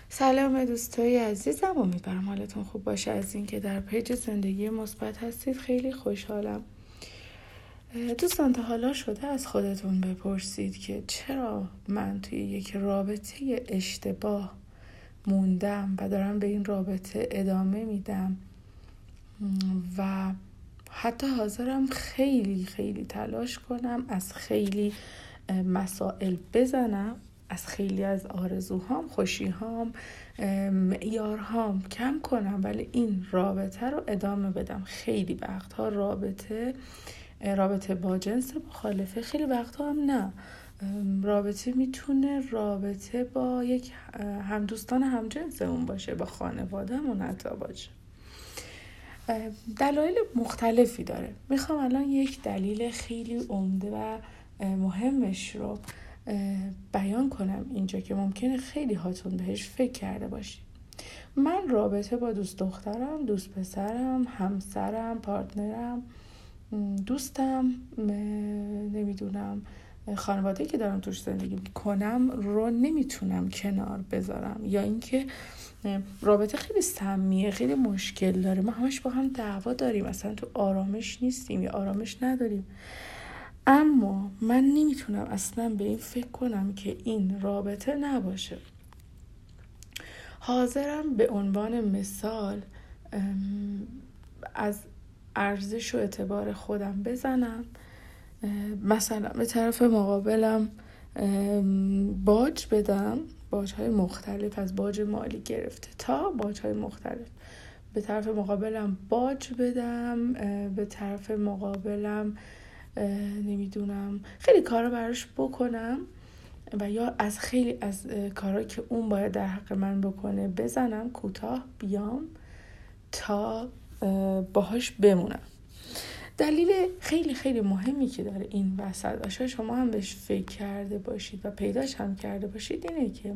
سلام دوستای عزیزم، امیدوارم حالتون خوب باشه. از اینکه در پیج زندگی مثبت هستید خیلی خوشحالم. دوستان، تا حالا شده از خودتون بپرسید که چرا من توی یک رابطه اشتباه موندم و دارم به این رابطه ادامه میدم و حتی حاضرم خیلی خیلی تلاش کنم، از خیلی مسائل بزنم، از خیلی از آرزوهام، خوشیهام، معیارهام کم کنم، ولی این رابطه رو ادامه بدم. خیلی وقتها رابطه با جنس مخالفه، خیلی وقتها هم نه. رابطه میتونه رابطه با یک همدوستان همجنسمون باشه، با خانوادهمون حتی باشه. دلایل مختلفی داره. میخوام الان یک دلیل خیلی عمده و مهمش رو بیان کنم اینجا که ممکنه خیلی هاتون بهش فکر کرده باشید. من رابطه با دوست دخترم، دوست پسرم، همسرم، پارتنرم، دوستم، نمیدونم خانواده‌ای که دارم توش زندگی میکنم رو نمیتونم کنار بذارم، یا اینکه رابطه خیلی سمیه، خیلی مشکل داره، ما همش با هم دعوا داریم، اصلا تو آرامش نیستیم یا آرامش نداریم. اما من نمیتونم اصلا به این فکر کنم که این رابطه نباشه. حاضرم به عنوان مثال از ارزش و اعتبار خودم بزنم، مثلا به طرف مقابلم باج بدم، باج‌های مختلف، از باج مالی گرفته تا باج‌های مختلف. به طرف مقابلم باج بدم، به طرف مقابلم نمیدونم خیلی کارا براش بکنم، و یا از خیلی از کارا که اون باید در حق من بکنه بزنم، کوتاه بیام تا باهاش بمونم. دلیل خیلی خیلی مهمی که داره این وسط، شاید شما هم بهش فکر کرده باشید و پیداش هم کرده باشید، اینه که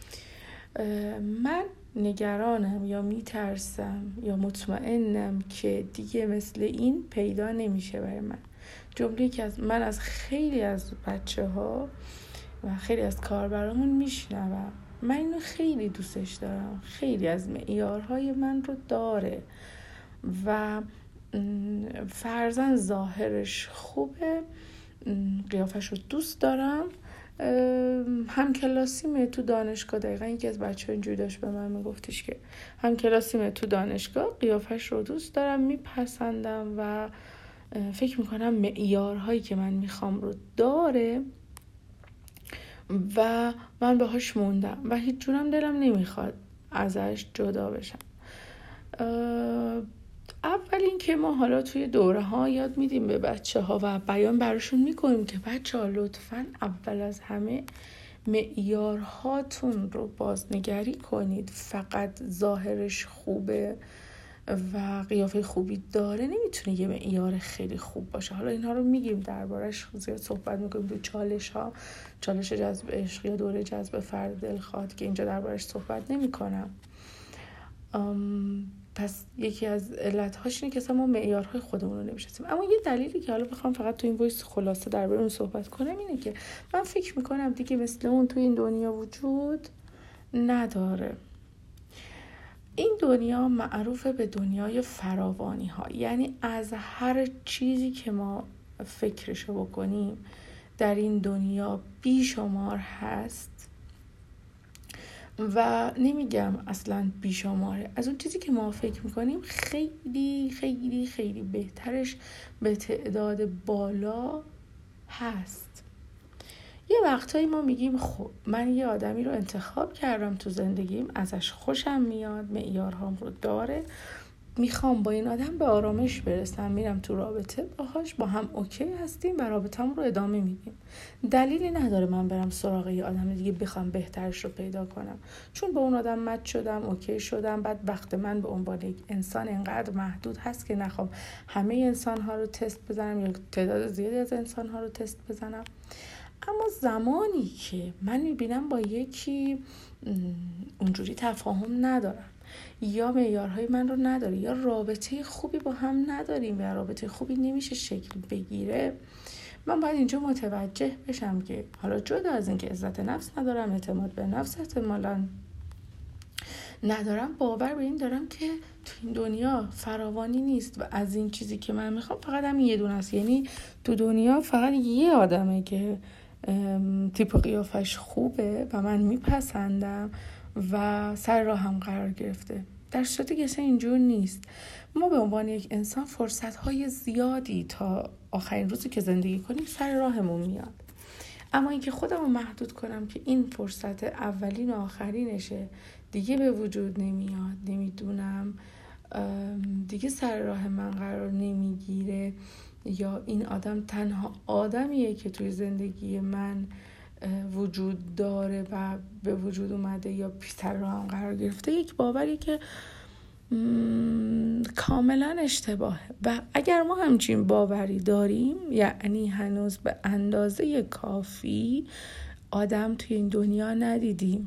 من نگرانم یا میترسم یا مطمئنم که دیگه مثل این پیدا نمیشه برای من. جمله‌ای که من از خیلی از بچه‌ها و خیلی از کاربرامون میشنوم. من اینو خیلی دوستش دارم، خیلی از معیارهای من رو داره و فرضاً ظاهرش خوبه، قیافش رو دوست دارم، هم کلاسیمه تو دانشگاه. دقیقا یکی از بچه ها اینجوری داشت به من میگفتش که هم کلاسیمه تو دانشگاه، قیافش رو دوست دارم، میپسندم و فکر میکنم معیارهایی که من میخوام رو داره و من باهاش موندم و هیچ جورم دلم نمیخواد ازش جدا بشم. اول این که ما حالا توی دوره ها یاد میدیم به بچه ها و بیان براشون میکنیم که بچه ها لطفاً اول از همه معیارهاتون رو بازنگری کنید. فقط ظاهرش خوبه و قیافه خوبی داره نمیتونه یه معیار خیلی خوب باشه. حالا اینها رو میگیم، دربارش زیاد صحبت میکنیم تو چالش جذب عشق یا دوره جذب فرد دلخواه که اینجا دربارش صحبت نمیکنم. پس یکی از علت‌هاش اینه که ما معیارهای خودمون رو نمی‌شناسیم. اما یه دلیلی که حالا بخوام فقط تو این وایس خلاصه درباره اون صحبت کنم اینه که من فکر میکنم دیگه مثل اون تو این دنیا وجود نداره. این دنیا معروفه به دنیای فراوانی ها، یعنی از هر چیزی که ما فکرشو بکنیم در این دنیا بیشمار هست و نمیگم اصلا بیشماره، از اون چیزی که ما فکر میکنیم خیلی خیلی خیلی بهترش به تعداد بالا هست. یه وقتایی ما میگیم خب من یه آدمی رو انتخاب کردم تو زندگیم، ازش خوشم میاد، معیارهام رو داره، میخوام با این آدم به آرامش برسم، میرم تو رابطه باهاش، با هم اوکی هستیم و رابطه‌مون رو ادامه میدیم. دلیلی نداره من برم سراغ یه آدم دیگه بخوام بهترش رو پیدا کنم، چون با اون آدم مچ شدم، اوکی شدم. بعد وقت من به عنوان یک انسان اینقدر محدود هست که نخوام همه انسان‌ها رو تست بزنم یا تعداد زیادی از انسان‌ها رو تست بزنم. اما زمانی که من میبینم با یکی اونجوری تفاهم ندارم یا معیارهای من رو نداره یا رابطه خوبی با هم نداریم و رابطه خوبی نمیشه شکل بگیره، من باید اینجا متوجه بشم که حالا جدا از این که عزت نفس ندارم، اعتماد به نفس احتمالاً ندارم باور به این دارم که تو این دنیا فراوانی نیست و از این چیزی که من میخوام فقط همین یه دونه است. یعنی تو دنیا فقط یه آدمه که تیپ و قیافش خوبه و من میپسندم و سر راه هم قرار گرفته، در صورتی که اصلا اینجور نیست. ما به عنوان یک انسان فرصت‌های زیادی تا آخرین روزی که زندگی کنیم سر راهمون میاد، اما اینکه خودم رو محدود کنم که این فرصت اولین و آخرینشه دیگه به وجود نمیاد، نمیدونم دیگه سر راه من قرار نمیگیره، یا این آدم تنها آدمیه که توی زندگی من وجود داره و به وجود اومده یا سر راه هم قرار گرفته، یک باوری که کاملا اشتباهه. و اگر ما همچین باوری داریم یعنی هنوز به اندازه کافی آدم توی این دنیا ندیدیم.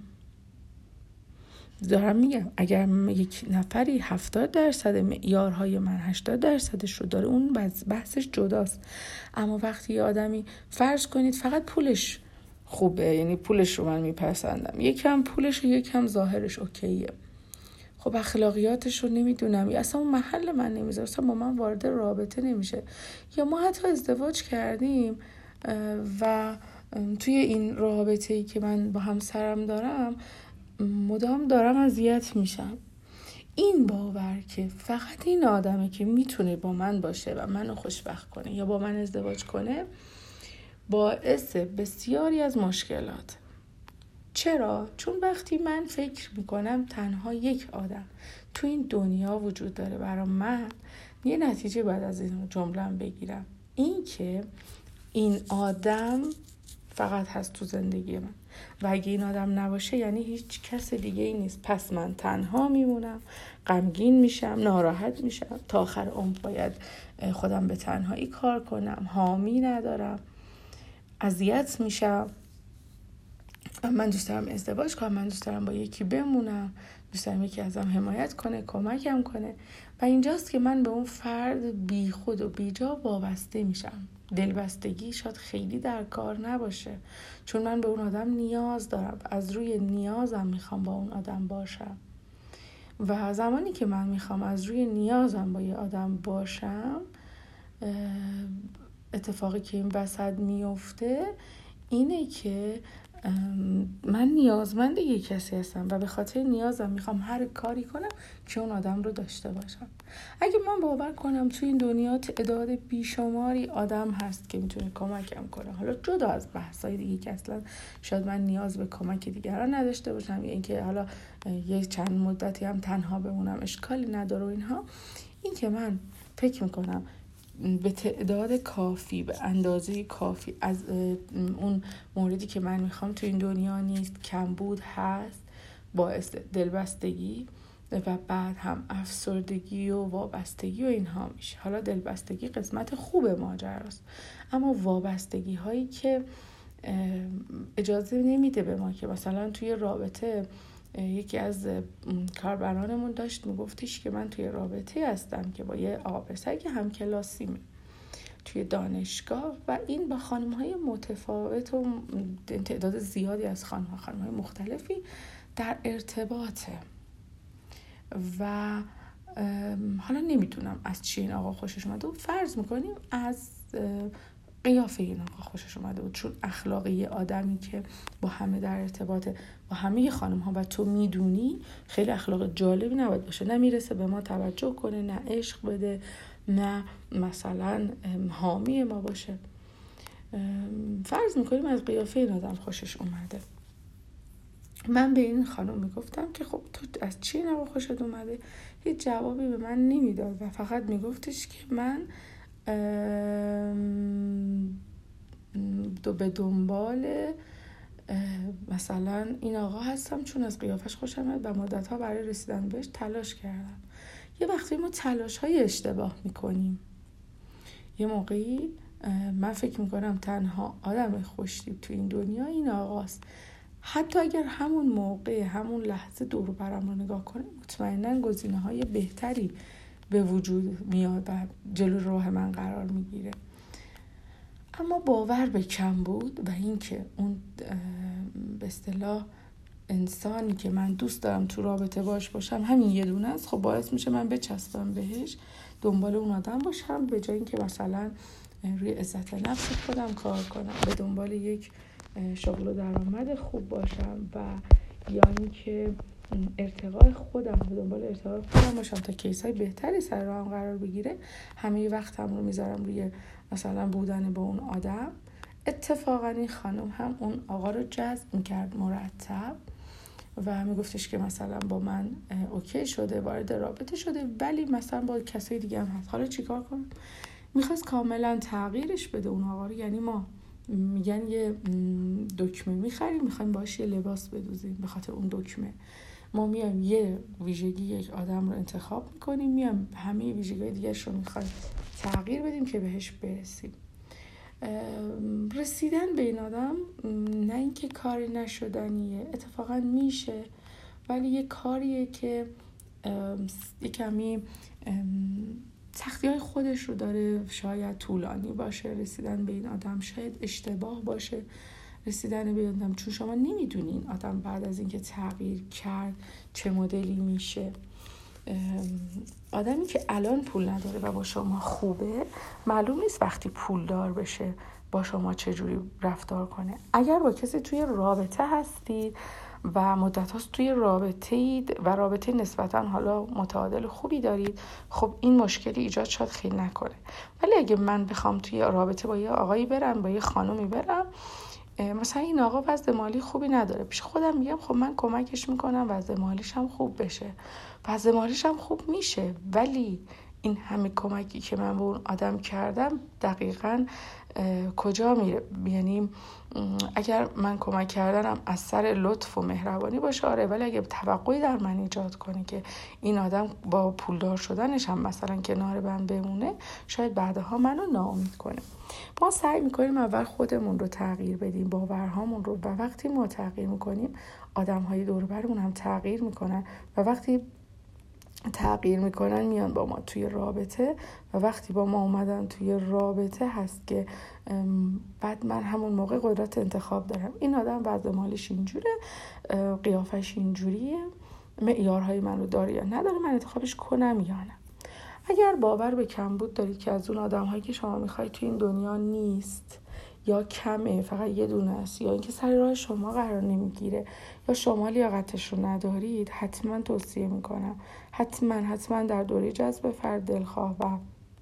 دارم میگم اگر یک نفری 70% معیارهای من 80%ش رو داره اون بحثش جداست، اما وقتی یه آدمی فرض کنید فقط پولش خوبه، یعنی پولش رو من میپسندم، یکم پولش و یکم ظاهرش اوکیه، خب اخلاقیاتش رو نمیدونم یا اصلا اون محل من نمیذاره، اصلا با من وارد رابطه نمیشه، یا ما حتی ازدواج کردیم و توی این رابطه‌ای که من با همسرم دارم مدام دارم اذیت میشم. این باور که فقط این آدمه که میتونه با من باشه و منو خوشبخت کنه یا با من ازدواج کنه باعث بسیاری از مشکلات. چرا؟ چون وقتی من فکر میکنم تنها یک آدم تو این دنیا وجود داره برای من، یه نتیجه بعد از این جمله‌ام بگیرم، این که این آدم فقط هست تو زندگی من و اگه این آدم نباشه یعنی هیچ کس دیگه ای نیست، پس من تنها میمونم، غمگین میشم، ناراحت میشم، تا آخر عمر باید خودم به تنهایی کار کنم، حامی ندارم، اذیت میشم. من دوست دارم ازدواج کنم، من دوست دارم با یکی بمونم، دوست دارم یکی ازم حمایت کنه، کمکم کنه، و اینجاست که من به اون فرد بی خود و بی جا وابسته میشم. دلبستگی شاید خیلی در کار نباشه، چون من به اون آدم نیاز دارم، از روی نیازم میخوام با اون آدم باشم و زمانی که من میخوام از روی نیازم با یه آدم باشم، اتفاقی که این وسط میفته اینه که من نیازمند یک کسی هستم و به خاطر نیازم میخوام هر کاری کنم که اون آدم رو داشته باشم. اگه من باور کنم تو این دنیا تعداد بیشماری آدم هست که میتونه کمکم کنه، حالا جدا از بحثای دیگه که اصلا شاید من نیاز به کمک دیگران نداشته باشم یا اینکه حالا یه چند مدتی هم تنها بمونم اشکالی نداره و اینها، این که من فکر میکنم به تعداد کافی، به اندازه کافی از اون موردی که من میخوام تو این دنیا نیست، کمبود هست، باعث دلبستگی و بعد هم افسردگی و وابستگی و اینها میشه. حالا دلبستگی قسمت خوب ماجراست، اما وابستگی هایی که اجازه نمیده به ما که مثلا توی رابطه، یکی از کاربرانمون داشت میگفتش که من توی رابطه هستم که با یه آقا پسری که هم کلاسیمه توی دانشگاه و این با خانم‌های متفاوت و تعداد زیادی از خانم‌های مختلفی در ارتباطه و حالا نمیدونم از چی این آقا خوشش اومده و فرض میکنیم از قیافه این آقا خوشش اومده بود، چون اخلاقی یه آدمی که با همه در ارتباطه، با همه خانم ها و تو میدونی خیلی اخلاق جالبی نباید باشه، نه میرسه به ما توجه کنه، نه عشق بده، نه مثلا حامی ما باشه. فرض میکنیم از قیافه این آدم خوشش اومده. من به این خانم میگفتم که خب تو از چی این آقا خوشت اومده؟ هیچ جوابی به من نمیداد و فقط میگفتش که من به دنبال مثلا این آقا هستم چون از قیافش خوشم اومد و مدت‌ها برای رسیدن بهش تلاش کردم. یه وقتی ما تلاش‌های اشتباه میکنیم. یه موقعی من فکر میکنم تنها آدم خوشتیپ تو این دنیا این آقاست. حتی اگر همون موقع، همون لحظه دور برم رو نگاه کنیم، مطمئناً گزینه‌های بهتری به وجود میاد و جلو راه من قرار میگیره. اما باور به کم بود و این که اون به اصطلاح انسانی که من دوست دارم تو رابطه باشم همین یه دونه است، خب باعث میشه من بچسبم بهش، دنبال اون آدم باشم، به جای اینکه مثلا روی عزت نفس خودم کار کنم، به دنبال یک شغل و درآمد خوب باشم و یا اینکه ارتقاء خودم، به دنبال ارتقاء خودم باشم تا کیسای بهتری سر راهم قرار بگیره، همه وقتم رو میذارم روی مثلا بودن با اون آدم. اتفاقا این خانم هم اون آقا رو جذب میکرد مرتب و میگفتش که مثلا با من اوکی شده، وارد رابطه شده، ولی مثلا با کسای دیگه هم هست. حالا چیکار کنم؟ میخواست کاملا تغییرش بده اون آقا رو. یعنی ما میگن یه دکمه میخریم، میخوایم باش یه لباس بدوزیم، به خاطر اون دکمه ما میایم یه ویژگی یک آدم رو انتخاب میکنیم، میایم همه ویژگی‌های دیگه‌اش رو میخوایم تغییر بدیم که بهش برسیم. رسیدن به این آدم نه اینکه کاری نشدنیه، اتفاقا میشه، ولی یه کاریه که یه کمی سختی‌های خودش رو داره. شاید طولانی باشه رسیدن به این آدم، شاید اشتباه باشه رسیدن به این آدم، چون شما نمیدونی این آدم بعد از اینکه تغییر کرد چه مدلی میشه. آدمی که الان پول نداره و با شما خوبه، معلوم نیست وقتی پول دار بشه با شما چجوری رفتار کنه. اگر با کسی توی رابطه هستید و مدت هاست توی رابطه اید و رابطه نسبتا حالا متعادل خوبی دارید، خب این مشکلی ایجاد شاید خیلی نکنه. ولی اگه من بخوام توی رابطه با یه آقایی برم، با یه خانومی برم، مثلا این آقا وضع مالی خوبی نداره، پیش خودم میگم خب من کمکش میکنم وضع مالیش هم خوب بشه، وضع مالیش هم خوب میشه، ولی این همه کمکی که من به اون آدم کردم دقیقاً کجا میره؟ یعنی اگر من کمک کردنم از سر لطف و مهربانی باشه آره، ولی اگه توقعی در من ایجاد کنه که این آدم با پولدار شدنش هم مثلا کنار من بمونه، شاید بعدها منو ناامید کنه. ما سعی میکنیم اول خودمون رو تغییر بدیم، باورهامون رو، و وقتی ما تغییر میکنیم آدم‌های دور و برمون هم تغییر میکنن و وقتی تغییر میکنن میان با ما توی رابطه و وقتی با ما اومدن توی رابطه هست که بعد من همون موقع قدرت انتخاب دارم. این آدم وضع مالیش اینجوره، قیافش اینجوریه، معیارهای من رو داره یا نداره، من انتخابش کنم یا نه. اگر باور به کمبود دارید که از اون آدم‌هایی که شما میخواید توی این دنیا نیست یا کمه، فقط یه دونه است، یا اینکه سر راه شما قرار نمیگیره یا شما لیاقتش رو ندارید، حتما توصیه میکنم حتما در دوره جذب فرد دلخواه و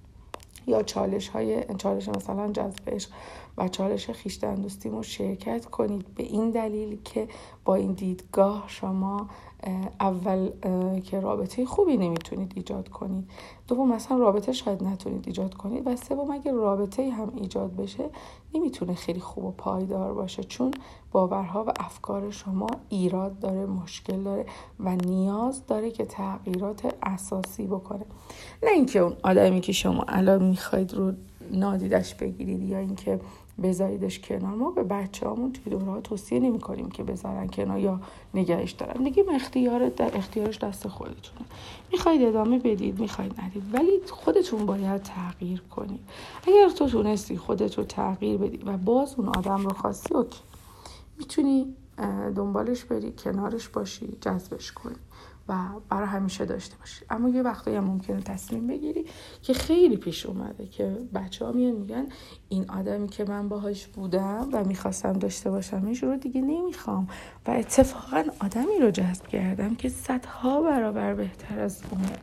یا چالش مثلا جذب عشق و چالش خویشتن دوستیمو شرکت کنید، به این دلیل که با این دیدگاه شما اول که رابطه خوبی نمیتونید ایجاد کنید، دوم مثلا رابطه شاید نتونید ایجاد کنید، و سوم اگه رابطه هم ایجاد بشه نمیتونه خیلی خوب و پایدار باشه، چون باورها و افکار شما ایراد داره، مشکل داره و نیاز داره که تغییرات اساسی بکنه. نه اینکه اون آدمی که شما الان میخواید رو نادیدش بگیرید یا اینکه بذاریدش کنار. ما به بچه‌هامون توی دوره‌ها توصیه نمی‌کنیم که بذارن کنار یا نگهش دارن، میگیم اختیارش دست خودتونه، میخواید ادامه بدید میخواید ندید، ولی خودتون باید تغییر کنید. اگر تو تونستی خودت رو تغییر بدی و باز اون آدم رو خواستی، اوکی، میتونی دنبالش بری، کنارش باشی، جذبش کنی و برای همیشه داشته باشی. اما یه وقتایی هم ممکنه تصمیم بگیری که خیلی پیش اومده که بچه‌ها میگن این آدمی که من باهاش بودم و میخواستم داشته باشمش رو دیگه نمیخوام، و اتفاقا آدمی رو جذب کردم که صدها برابر بهتر از اونه.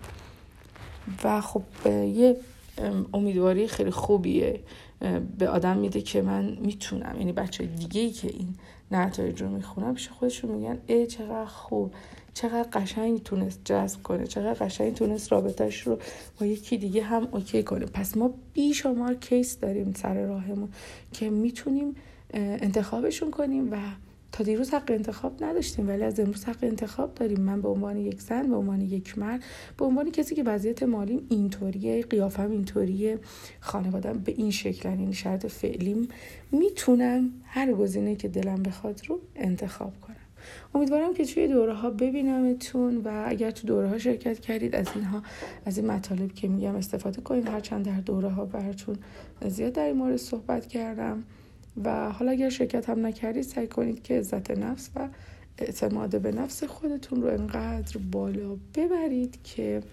و خب یه امیدواری خیلی خوبیه به آدم میده که من میتونم. یعنی بچه دیگه‌ای که این نتایج رو میخونن پیش خودشون میگن چقدر خوب، چقدر قشنگ تونست جذب کنه، چقدر قشنگ تونست رابطه‌اش رو با یکی دیگه هم اوکی کنه. پس ما بیشمار کیس داریم سر راهمون که میتونیم انتخابشون کنیم و تا دیروز حق انتخاب نداشتیم، ولی از امروز حق انتخاب داریم. من به عنوان یک زن، به عنوان یک مرد، به عنوان کسی که وضعیت مالیم اینطوریه، قیافم اینطوریه، خانواده‌ام به این شکل، یعنی شرط فعلیم، میتونم هر گزینه‌ای که دلم بخواد رو انتخاب کنم. امیدوارم که توی دوره‌ها ببینمتون و اگر تو دوره‌ها شرکت کردید از این مطالب که میگم استفاده کنید، هرچند در دوره‌ها براتون زیاد در این مورد صحبت کردم. و حالا اگر شرکت هم نکردید سعی کنید که عزت نفس و اعتماد به نفس خودتون رو انقدر بالا ببرید که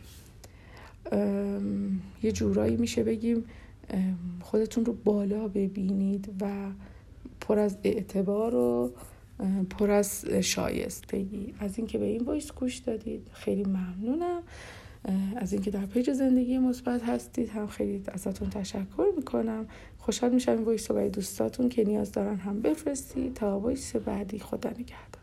یه جورایی میشه بگیم خودتون رو بالا ببینید و پر از اعتبار و پر از شایستگی. از اینکه به این وایس گوش دادید خیلی ممنونم. از اینکه در پیج زندگی مثبت هستید هم خیلی ازتون تشکر میکنم. خوشحال میشم این وایس رو برای دوستاتون که نیاز دارن هم بفرستید. تا وایس بعدی، خدا نگهدار.